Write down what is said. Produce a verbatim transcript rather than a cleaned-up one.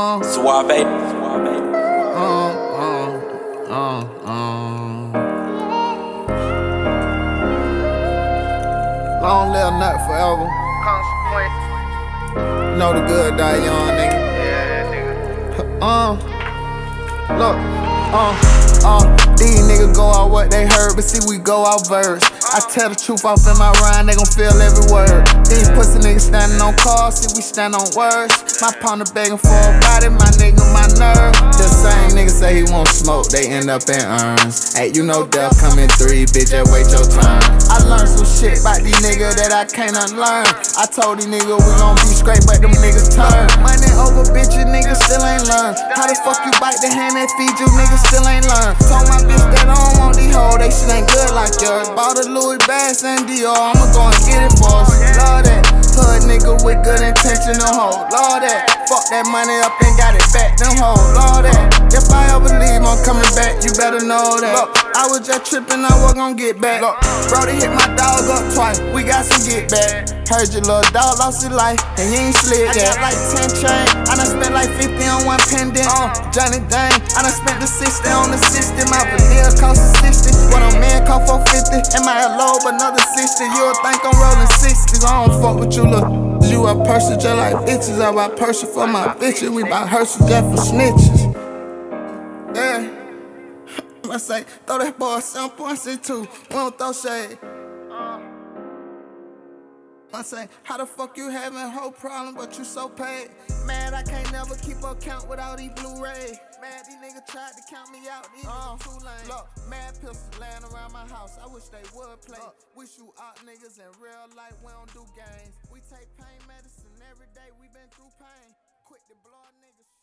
Uh, Suave. Suave. uh, uh, uh, uh. Long live nut forever. Consequence. Know the good die young, nigga. Yeah, nigga. Uh, look, uh, uh, these niggas go out what they heard, but see we go out verse. I tell the truth off in my rhyme, they gon' feel every word. These pussy niggas standing on cars, see we stand on words. My partner begging for a body, my nigga, my nerve. The same nigga say he won't smoke, they end up in urns. Hey, you know death coming three, bitch, just wait your turn. I learned some shit about these niggas that I can't unlearn. I told these niggas we gon' be straight, but them niggas turn. Money over bitches, niggas still ain't learn. How the fuck you bite the hand that feed you, niggas still ain't learn. Told my bitch that I don't want these hoes, they shit ain't good like yours. Bought a Louis Bass and Dior, I'ma go and get it for us. Love that. Hood nigga with good intention, them hoes. Love that. Fuck that money up and got it back, them hoes. Love that. If I ever leave, I'm coming back, you better know that. Look, I was just tripping, I was gon' get back. Look, Brody hit my dog up twice, we got some get back. Heard your little dog lost his life, and he ain't slid that. I got like ten chain, I done spent like fifty on one pendant. Uh, Johnny Dang, I done spent the sixty on the system. My vanilla cost a sixty, what a man cost four fifty. Am I a low, but another sixty? You'll think I'm rolling sixties. I don't fuck with you, look. You a person just like bitches. I buy person for my bitches. We buy hearses just for snitches. Yeah. I say, throw that boy seven point six two. We don't throw shade. I say, how the fuck you having a whole problem, but you so paid? Mad I can't never keep up count without these Blu-rays. Mad these niggas tried to count me out, these uh, niggas too lame. Look, mad pistols laying around my house, I wish they would play. Look, we shoot out niggas in real life, we don't do games. We take pain medicine every day, we been through pain. Quick to blow niggas.